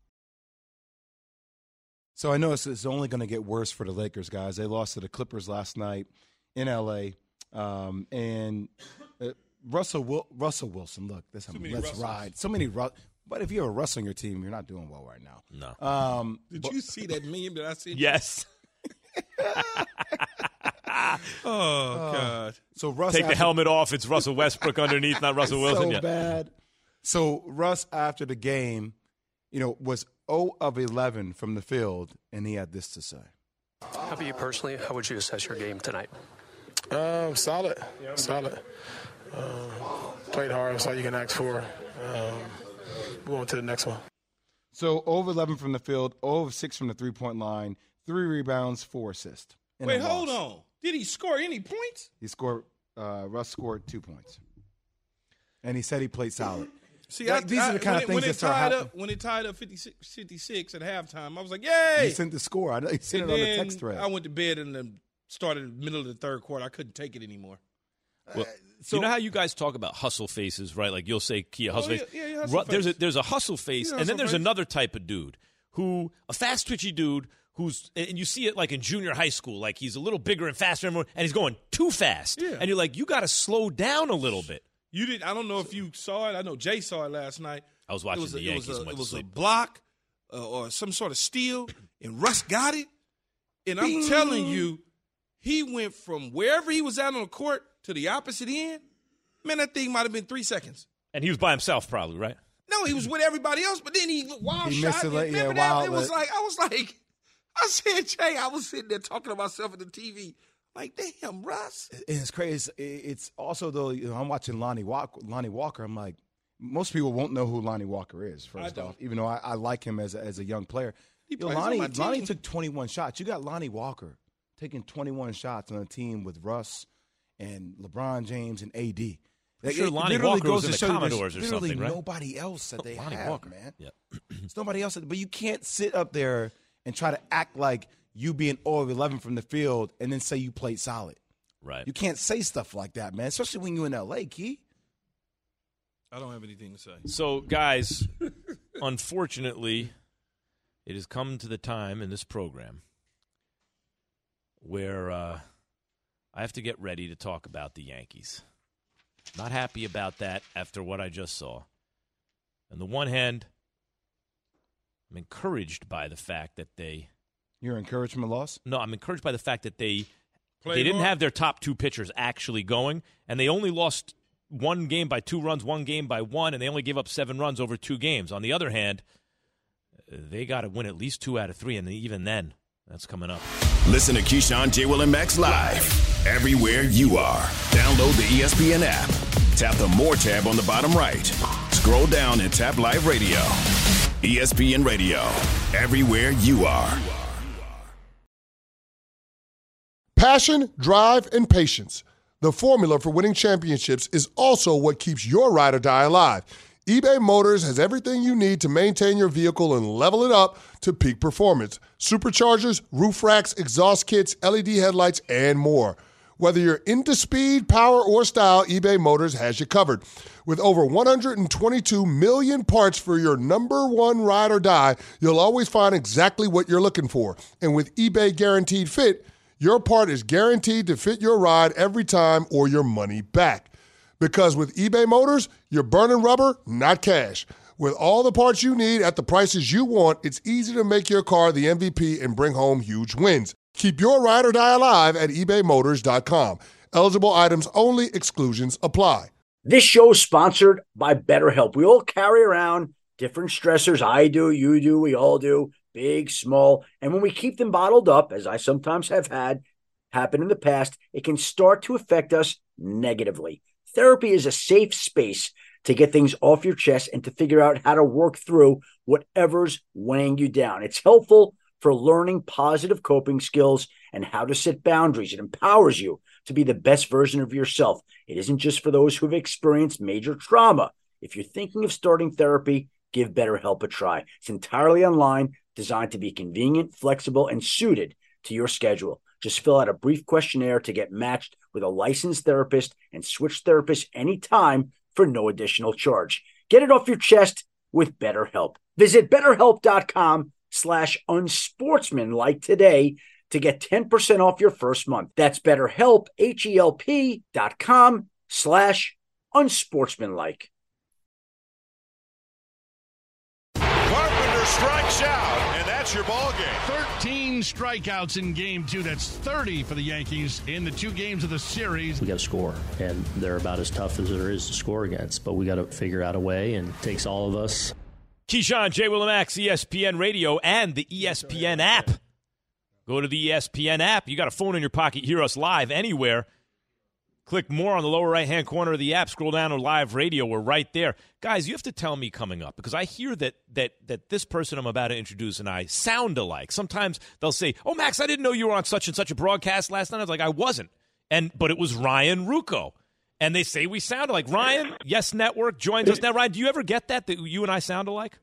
So I know it's, it's only going to get worse for the Lakers, guys. They lost to the Clippers last night in L A. Um, and uh, Russell Wil- Russell Wilson, look, this, let's Russells. ride. So many Ru- But if you're a Russell on your team, you're not doing well right now. No. Um, Did but- you see that meme that I sent? Yes. Oh, God. So Russ Take the after- helmet off. It's Russell Westbrook underneath, not Russell Wilson. so Yeah. bad. So Russ, after the game, you know, was zero of eleven from the field, and he had this to say. How about you personally? How would you assess your game tonight? Um, solid, solid. Um, played hard. That's all you can ask for. Um, going to the next one. So over eleven from the field, over six from the three-point line, three rebounds, four assists. Wait, hold on. Did he score any points? He scored. Uh, Russ scored two points, and he said he played solid. See, like, I, these I, are the kind when of it, things when that it start tied happening. up when it tied up fifty-six, fifty-six at halftime. I was like, "Yay!" He sent the score. I know he sent and it on the then text thread. I went to bed and then started in the middle of the third quarter. I couldn't take it anymore. Well, so, you know how you guys talk about hustle faces, right? Like you'll say, Kia, hustle oh, face. Yeah, yeah, hustle Ru- there's a face. there's a hustle face, Yeah, and then hustle there's face. another type of dude who a fast twitchy dude who's and you see it like in junior high school, like he's a little bigger and faster, and more, and he's going too fast, Yeah. and you're like, you got to slow down a little bit. You did. I don't know if you saw it. I know Jay saw it last night. I was watching it was the a, Yankees It was, and a, went it was to a sleep. block uh, or some sort of steal, and Russ got it. And I'm telling you, he went from wherever he was at on the court to the opposite end. Man, that thing might have been three seconds. And he was by himself, probably, right? No, he was with everybody else, but then he wild He shot. missed a le- Remember yeah, that? wild It was le- like I was like, I said, Jay, I was sitting there talking to myself at the T V, like, damn, Russ. And it's crazy. It's, it's also though. You know, I'm watching Lonnie Walker. Lonnie Walker. I'm like, most people won't know who Lonnie Walker is. First off, even though I, I like him as a, as a young player, He Yo, plays on Lonnie my team. Lonnie took twenty-one shots. You got Lonnie Walker taking twenty-one shots on a team with Russ and LeBron James and A D. I'm sure It Lonnie literally Walker was goes in to the show you there's Commodores or literally something, right? nobody else that they Lonnie have, Walker. man. Yep. It's nobody else. But you can't sit up there and try to act like you being zero of eleven from the field and then say you played solid. Right. You can't say stuff like that, man, especially when you're in L A, Key. I don't have anything to say. So, guys, unfortunately, it has come to the time in this program where uh, I have to get ready to talk about the Yankees. Not happy about that after what I just saw. On the one hand, I'm encouraged by the fact that they... You're encouraged from a loss? No, I'm encouraged by the fact that they Played they didn't hard. have their top two pitchers actually going, and they only lost one game by two runs, one game by one, and they only gave up seven runs over two games. On the other hand, they got to win at least two out of three, and even then, that's coming up. Listen to Keyshawn, J. Will, and Max live everywhere you are. Download the E S P N app. Tap the More tab on the bottom right. Scroll down and tap Live Radio. E S P N Radio, everywhere you are. Passion, drive, and patience. The formula for winning championships is also what keeps your ride or die alive. eBay Motors has everything you need to maintain your vehicle and level it up to peak performance. Superchargers, roof racks, exhaust kits, L E D headlights, and more. Whether you're into speed, power, or style, eBay Motors has you covered. With over one hundred twenty-two million parts for your number one ride or die, you'll always find exactly what you're looking for. And with eBay Guaranteed Fit, your part is guaranteed to fit your ride every time or your money back. Because with eBay Motors, you're burning rubber, not cash. With all the parts you need at the prices you want, it's easy to make your car the M V P and bring home huge wins. Keep your ride or die alive at ebay motors dot com. Eligible items only. Exclusions apply. This show is sponsored by BetterHelp. We all carry around different stressors. I do, you do, we all do, big, small. And when we keep them bottled up, as I sometimes have had happen in the past, it can start to affect us negatively. Therapy is a safe space to get things off your chest and to figure out how to work through whatever's weighing you down. It's helpful for learning positive coping skills and how to set boundaries. It empowers you to be the best version of yourself. It isn't just for those who've experienced major trauma. If you're thinking of starting therapy, give BetterHelp a try. It's entirely online, designed to be convenient, flexible, and suited to your schedule. Just fill out a brief questionnaire to get matched with a licensed therapist and switch therapists anytime for no additional charge. Get it off your chest with BetterHelp. Visit BetterHelp.com slash unsportsmanlike today to get ten percent off your first month. That's BetterHelp, H-E-L-P dot com slash unsportsmanlike. Carpenter strikes out, and that's your ball game. thirteen strikeouts in game two. That's thirty for the Yankees in the two games of the series. We got to score, and they're about as tough as there is to score against. But we got to figure out a way, and it takes all of us. Keyshawn, J. Will, and Max, E S P N Radio, and the E S P N app. Go to the E S P N app. You got a phone in your pocket. Hear us live anywhere. Click more on the lower right-hand corner of the app. Scroll down to live radio. We're right there. Guys, you have to tell me coming up, because I hear that that that this person I'm about to introduce and I sound alike. Sometimes they'll say, oh, Max, I didn't know you were on such and such a broadcast last night. I was like, I wasn't. and But it was Ryan Ruocco. And they say we sound alike. Ryan, Yes Network, joins us now. Ryan, do you ever get that, that you and I sound alike?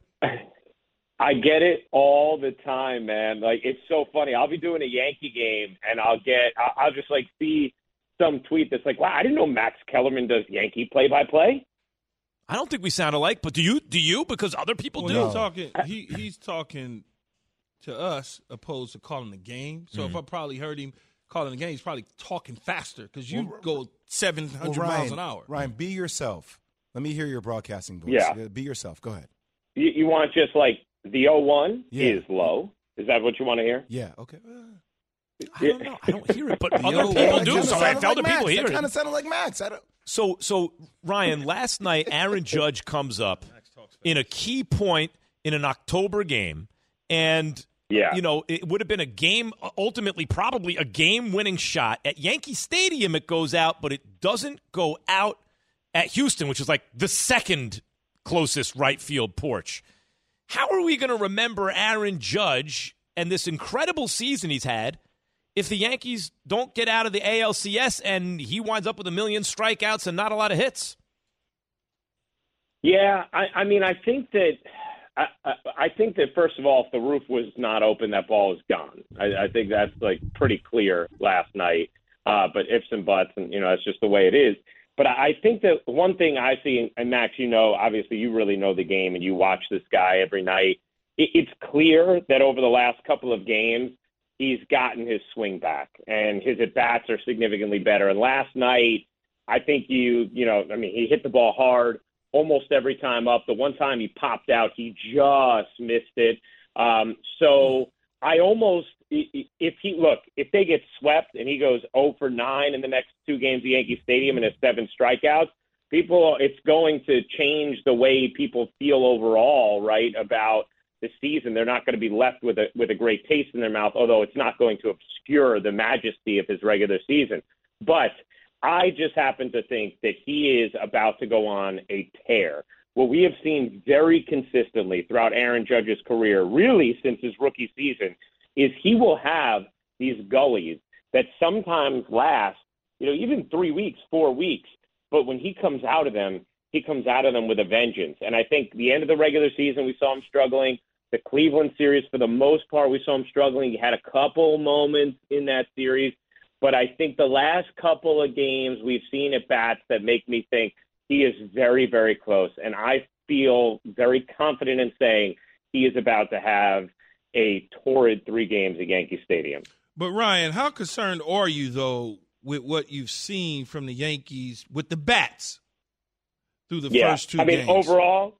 I get it all the time, man. Like, it's so funny. I'll be doing a Yankee game, and I'll get – I'll just, like, see – some tweet that's like, wow, I didn't know Max Kellerman does Yankee play-by-play. I don't think we sound alike, but do you? Do you? Because other people well, do. He's talking, he, he's talking to us opposed to calling the game. So mm-hmm. if I probably heard him calling the game, he's probably talking faster because you well, go seven hundred well, Ryan, miles an hour. Ryan, be yourself. Let me hear your broadcasting voice. Yeah. Be yourself. Go ahead. You, you want just like the oh one yeah. is low. Is that what you want to hear? Yeah, okay. Uh, I don't know. I don't hear it, but other people do. So I felt other people hear it. It kind of sounded like Max. I don't. So, so Ryan, last night Aaron Judge comes up in a key point in an October game, and yeah. you know it would have been a game, ultimately probably a game-winning shot at Yankee Stadium. It goes out, but it doesn't go out at Houston, which is like the second closest right field porch. How are we going to remember Aaron Judge and this incredible season he's had if the Yankees don't get out of the A L C S and he winds up with a million strikeouts and not a lot of hits? Yeah, I, I mean, I think that I, I, I think that first of all, if the roof was not open, that ball is gone. I, I think that's like pretty clear last night. Uh, but ifs and buts, and you know, that's just the way it is. But I think that one thing I see, and Max, you know, obviously you really know the game and you watch this guy every night. It, it's clear that over the last couple of games, he's gotten his swing back, and his at-bats are significantly better. And last night, I think you, you know, I mean, he hit the ball hard almost every time up. The one time he popped out, he just missed it. Um, so I almost, if he, look, if they get swept and he goes oh for nine in the next two games at Yankee Stadium and has seven strikeouts, people, it's going to change the way people feel overall, right, about the season. They're not going to be left with a with a great taste in their mouth, although it's not going to obscure the majesty of his regular season. But I just happen to think that he is about to go on a tear. What we have seen very consistently throughout Aaron Judge's career, really since his rookie season, is he will have these gullies that sometimes last, you know, even three weeks, four weeks. But when he comes out of them, he comes out of them with a vengeance. And I think the end of the regular season, we saw him struggling. The Cleveland series, for the most part, we saw him struggling. He had a couple moments in that series. But I think the last couple of games we've seen at bats that make me think he is very, very close. And I feel very confident in saying he is about to have a torrid three games at Yankee Stadium. But, Ryan, how concerned are you, though, with what you've seen from the Yankees with the bats through the yeah. first two I mean, games? overall,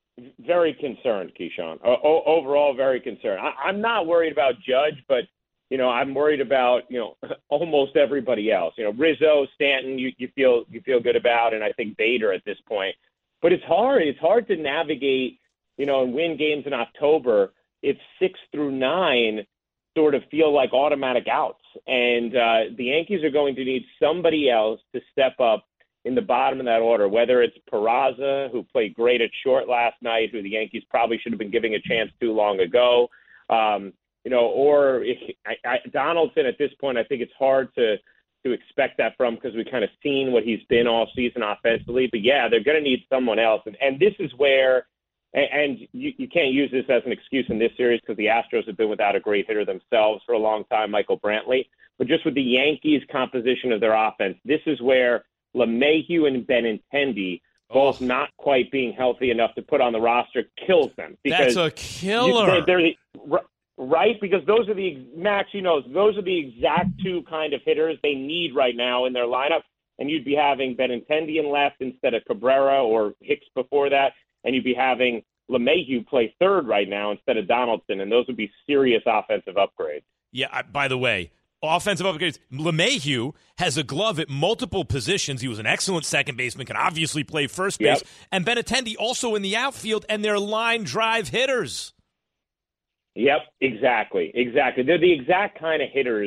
very concerned, Keyshawn. O- overall, very concerned. I- I'm not worried about Judge, but, you know, I'm worried about, you know, almost everybody else. You know, Rizzo, Stanton, you, you feel you feel good about, and I think Bader at this point. But it's hard. It's hard to navigate, you know, and win games in October if six through nine sort of feel like automatic outs. And uh, the Yankees are going to need somebody else to step up in the bottom of that order, whether it's Peraza, who played great at short last night, who the Yankees probably should have been giving a chance too long ago, um, you know, or if, I, I, Donaldson at this point, I think it's hard to to expect that from because we've kind of seen what he's been all season offensively. But, yeah, they're going to need someone else. And, and this is where – and you, you can't use this as an excuse in this series because the Astros have been without a great hitter themselves for a long time, Michael Brantley. But just with the Yankees' composition of their offense, this is where LeMahieu and Benintendi, both oh. not quite being healthy enough to put on the roster, kills them. Because That's a killer. You, they're, they're the, right? Because those are the – Max, you know, those are the exact two kind of hitters they need right now in their lineup. And you'd be having Benintendi in left instead of Cabrera or Hicks before that. And you'd be having LeMahieu play third right now instead of Donaldson, and those would be serious offensive upgrades. Yeah, I, by the way, offensive upgrades. LeMahieu has a glove at multiple positions. He was an excellent second baseman, can obviously play first base. Yep. And Benintendi also in the outfield, and they're line drive hitters. Yep, exactly, exactly. They're the exact kind of hitters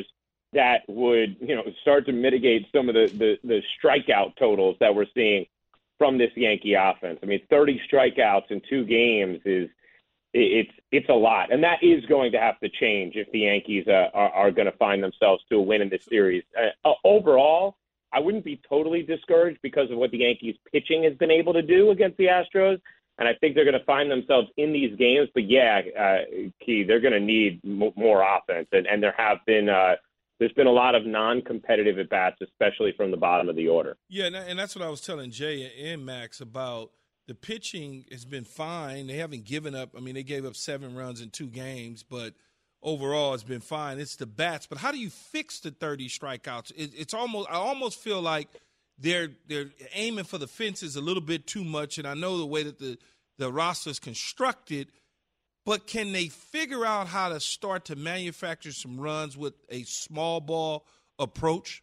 that would, you know, start to mitigate some of the, the, the strikeout totals that we're seeing from this Yankee offense. I mean, thirty strikeouts in two games is it's it's a lot, and that is going to have to change if the Yankees uh, are, are going to find themselves to a win in this series. Uh, overall, I wouldn't be totally discouraged because of what the Yankees pitching has been able to do against the Astros, and I think they're going to find themselves in these games. But yeah, uh, Key, they're going to need m- more offense, and, and there have been. Uh, There's been a lot of non-competitive at-bats, especially from the bottom of the order. Yeah, and that's what I was telling Jay and Max about. The pitching has been fine. They haven't given up. I mean, they gave up seven runs in two games, but overall it's been fine. It's the bats. But how do you fix the thirty strikeouts? It, it's almost – I almost feel like they're they're aiming for the fences a little bit too much, and I know the way that the, the roster is constructed – but can they figure out how to start to manufacture some runs with a small ball approach?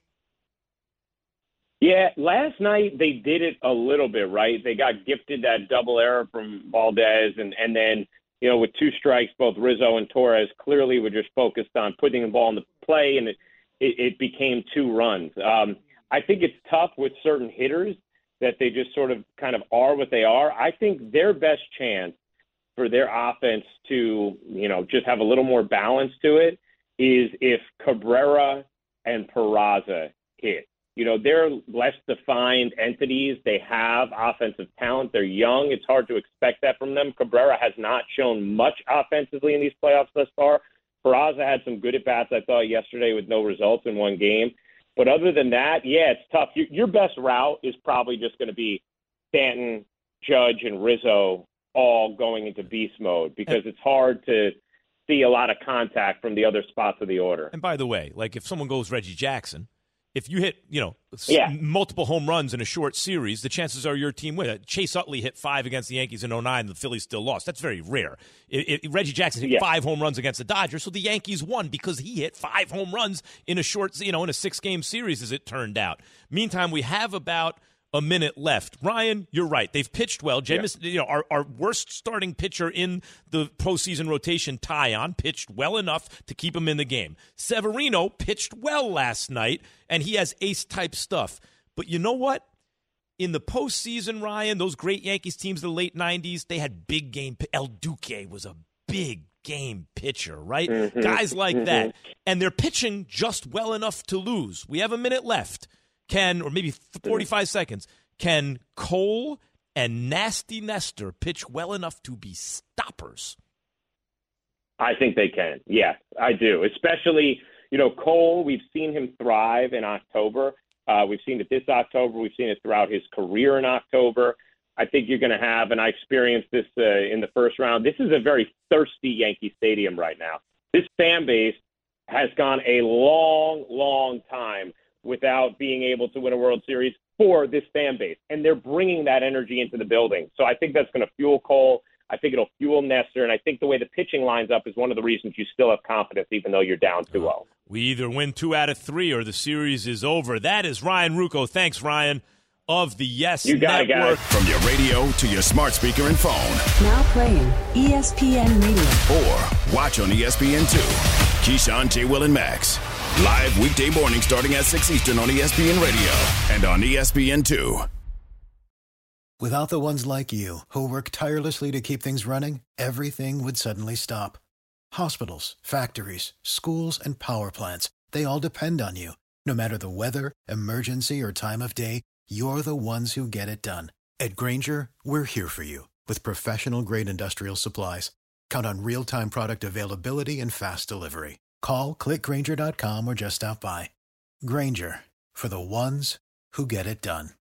Yeah, last night they did it a little bit, right? They got gifted that double error from Valdez, and, and then, you know, with two strikes, both Rizzo and Torres clearly were just focused on putting the ball in the play, and it, it, it became two runs. Um, I think it's tough with certain hitters that they just sort of kind of are what they are. I think their best chance for their offense to, you know, just have a little more balance to it is if Cabrera and Peraza hit. You know, they're less defined entities. They have offensive talent. They're young. It's hard to expect that from them. Cabrera has not shown much offensively in these playoffs thus far. Peraza had some good at-bats, I thought, yesterday with no results in one game. But other than that, yeah, it's tough. Your best route is probably just going to be Stanton, Judge, and Rizzo all going into beast mode because it's hard to see a lot of contact from the other spots of the order. And by the way, like if someone goes Reggie Jackson, if you hit, you know, yeah. multiple home runs in a short series, the chances are your team win. Chase Utley hit five against the Yankees in oh nine, and the Phillies still lost. That's very rare. It, it, Reggie Jackson hit yeah. five home runs against the Dodgers, so the Yankees won because he hit five home runs in a short, you know, in a six-game series, as it turned out. Meantime, we have about a minute left. Ryan, you're right. They've pitched well. Jameis, yeah. you know, our, our worst starting pitcher in the postseason rotation, Taillon, pitched well enough to keep him in the game. Severino pitched well last night, and he has ace-type stuff. But you know what? In the postseason, Ryan, those great Yankees teams of the late nineties, they had big game. El Duque was a big game pitcher, right? Mm-hmm. Guys like mm-hmm. that. And they're pitching just well enough to lose. We have a minute left. Can, or maybe forty-five seconds, can Cole and Nasty Nestor pitch well enough to be stoppers? I think they can. Yes, I do. Especially, you know, Cole, we've seen him thrive in October. Uh, we've seen it this October. We've seen it throughout his career in October. I think you're going to have, and I experienced this uh, in the first round, this is a very thirsty Yankee Stadium right now. This fan base has gone a long, long time without being able to win a World Series for this fan base. And they're bringing that energy into the building. So I think that's going to fuel Cole. I think it'll fuel Nestor. And I think the way the pitching lines up is one of the reasons you still have confidence even though you're down two oh. We either win two out of three or the series is over. That is Ryan Ruocco. Thanks, Ryan, of the Yes you got Network. It, guys. From your radio to your smart speaker and phone. Now playing E S P N Radio. Or watch on E S P N two. Keyshawn, J. Will, and Max. Live weekday morning starting at six Eastern on E S P N Radio and on E S P N two. Without the ones like you, who work tirelessly to keep things running, everything would suddenly stop. Hospitals, factories, schools, and power plants, they all depend on you. No matter the weather, emergency, or time of day, you're the ones who get it done. At Grainger, we're here for you with professional-grade industrial supplies. Count on real-time product availability and fast delivery. Call, click Grainger dot com, or just stop by. Grainger, for the ones who get it done.